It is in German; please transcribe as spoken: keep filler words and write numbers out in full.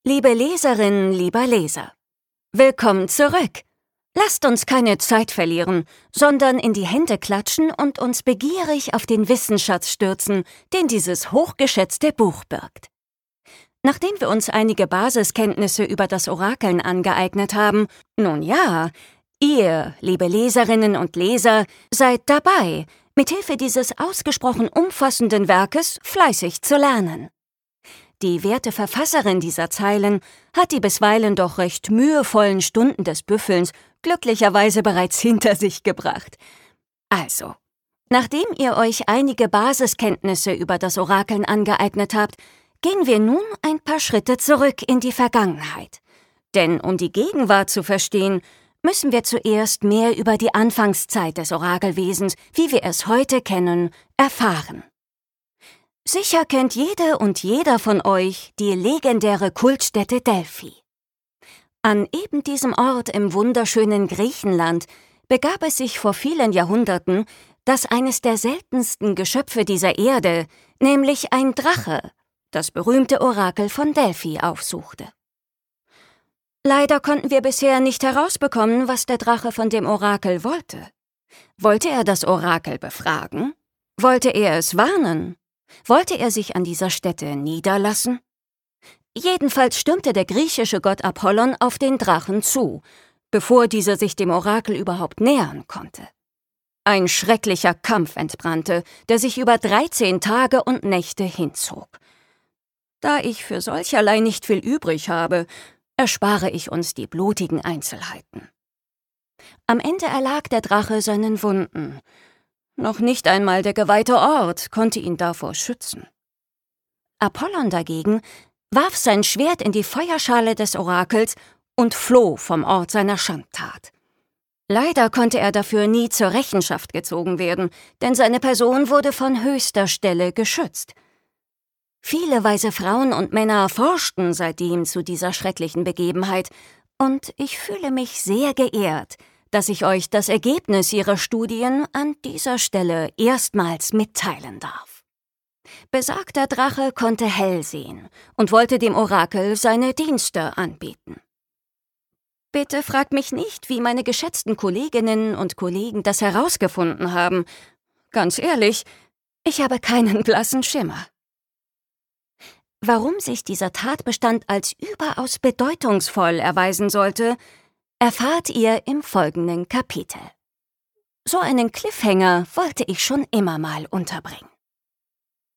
Liebe Leserinnen, lieber Leser, willkommen zurück. Lasst uns keine Zeit verlieren, sondern in die Hände klatschen und uns begierig auf den Wissensschatz stürzen, den dieses hochgeschätzte Buch birgt. Nachdem wir uns einige Basiskenntnisse über das Orakeln angeeignet haben, nun ja, ihr, liebe Leserinnen und Leser, seid dabei, mithilfe dieses ausgesprochen umfassenden Werkes fleißig zu lernen. Die werte Verfasserin dieser Zeilen hat die bisweilen doch recht mühevollen Stunden des Büffelns glücklicherweise bereits hinter sich gebracht. Also, nachdem ihr euch einige Basiskenntnisse über das Orakeln angeeignet habt, gehen wir nun ein paar Schritte zurück in die Vergangenheit. Denn um die Gegenwart zu verstehen, müssen wir zuerst mehr über die Anfangszeit des Orakelwesens, wie wir es heute kennen, erfahren. Sicher kennt jede und jeder von euch die legendäre Kultstätte Delphi. An eben diesem Ort im wunderschönen Griechenland begab es sich vor vielen Jahrhunderten, dass eines der seltensten Geschöpfe dieser Erde, nämlich ein Drache, das berühmte Orakel von Delphi aufsuchte. Leider konnten wir bisher nicht herausbekommen, was der Drache von dem Orakel wollte. Wollte er das Orakel befragen? Wollte er es warnen? Wollte er sich an dieser Stätte niederlassen? Jedenfalls stürmte der griechische Gott Apollon auf den Drachen zu, bevor dieser sich dem Orakel überhaupt nähern konnte. Ein schrecklicher Kampf entbrannte, der sich über dreizehn Tage und Nächte hinzog. Da ich für solcherlei nicht viel übrig habe, erspare ich uns die blutigen Einzelheiten. Am Ende erlag der Drache seinen Wunden. Noch nicht einmal der geweihte Ort konnte ihn davor schützen. Apollon dagegen warf sein Schwert in die Feuerschale des Orakels und floh vom Ort seiner Schandtat. Leider konnte er dafür nie zur Rechenschaft gezogen werden, denn seine Person wurde von höchster Stelle geschützt. Viele weise Frauen und Männer forschten seitdem zu dieser schrecklichen Begebenheit, und ich fühle mich sehr geehrt, dass ich euch das Ergebnis ihrer Studien an dieser Stelle erstmals mitteilen darf. Besagter Drache konnte hell sehen und wollte dem Orakel seine Dienste anbieten. Bitte fragt mich nicht, wie meine geschätzten Kolleginnen und Kollegen das herausgefunden haben. Ganz ehrlich, ich habe keinen blassen Schimmer. Warum sich dieser Tatbestand als überaus bedeutungsvoll erweisen sollte, erfahrt ihr im folgenden Kapitel. So einen Cliffhanger wollte ich schon immer mal unterbringen.